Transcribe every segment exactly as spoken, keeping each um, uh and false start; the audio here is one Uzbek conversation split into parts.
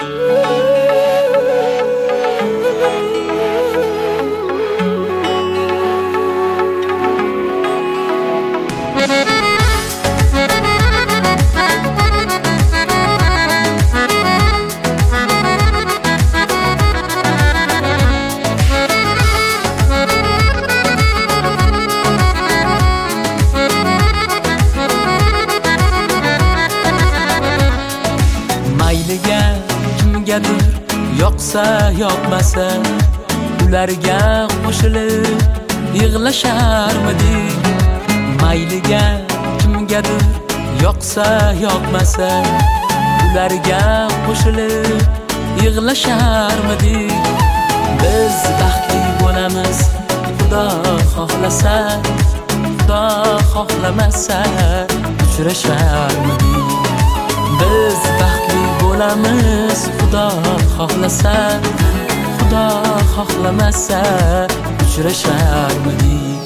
Mayliga kimgadir yoqsa yoqmasa, ularga qo'shilib yig'lasharmidik? Mayliga kimgadir yoqsa yoqmasa, ularga qo'shilib yig'lasharmidik? Biz baxtli bo'lamiz, Xudo xohlasa, Xudo xohlamasa uchrasharmidik? Biz baxtli bo'lamiz, Xudo xohlasa, Xudo xohlamasa uchrasharmidik?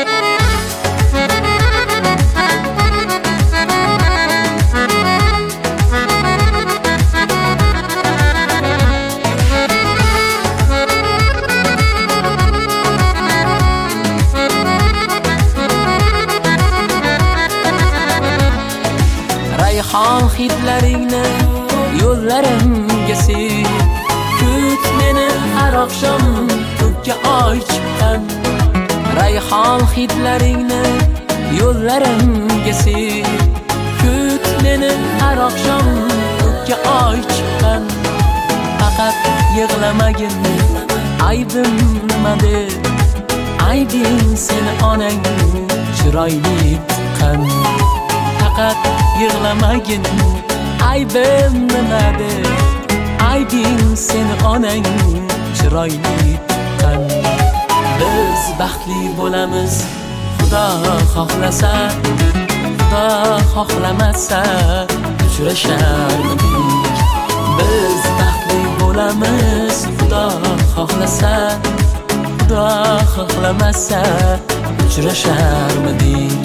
Rayhon hidlaringni yo'llarimga sil, kut meni har oqshom ko'kka oy chiqqan. Rayhon hidlaringni yo'llarimga sil, kut meni har oqshom ko'kka oy chiqqan. Faqat yig'lamagin, aybim nima deb, aybing seni onang chiroyli tuqqan. Faqat yig'lamagin, aybim nima deb, aybing seni onang chiroyli tuqqan. Biz baxtli bo'lamiz, Xudo xohlasa, Xudo xohlamasa uchrasharmidik? Biz baxtli bo'lamiz, Xudo xohlasa, Xudo xohlamasa uchrasharmidik?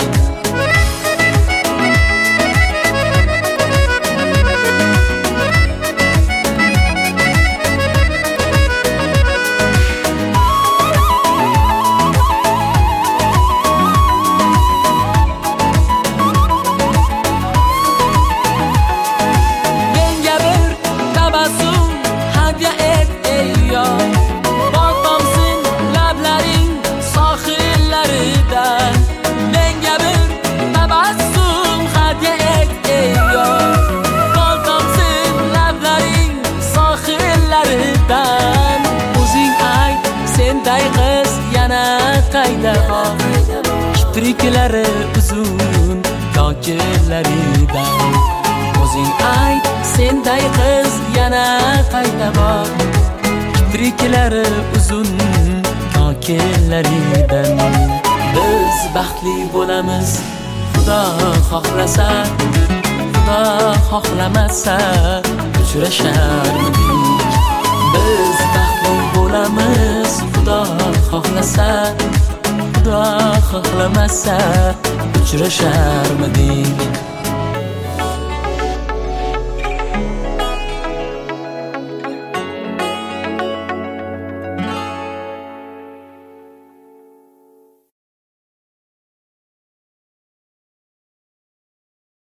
Qayda bor kipriklari uzun kokilaridan? O'zing ayt, senday qiz yana qayda bor kipriklari uzun kokilaridan? Biz baxtli bo'lamiz, Xudo xohlasa, Xudo xohlamasa uchrasharmidik? Biz baxtli bo'lamiz, Xudo xohlasa, Xudo xohlamasa uchrasharmidik?